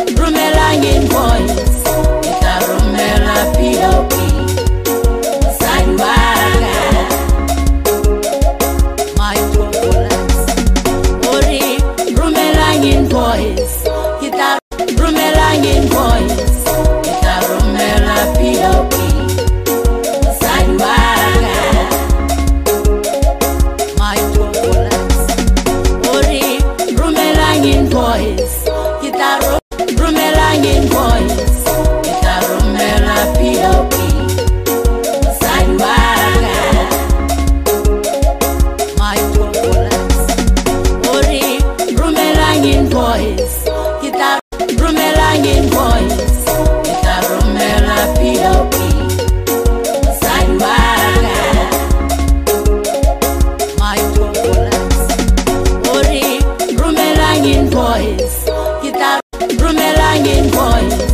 rumelang invoice, kita rumela POP. Sayuara, my chocolate. Ori, rumelang invoice, kita rumelang invoice, kita rumela POP. Sayuara, my chocolate. Ori, rumelang invoice, kita rumelang invoice, kita rumela POP. Sayuara, my chocolate. Ori, rumelang invoice, kita rumelang invoice, kita rumela POP. Sayuara, my chocolate. Ori, rumelang invoice, kita rumelang invoice.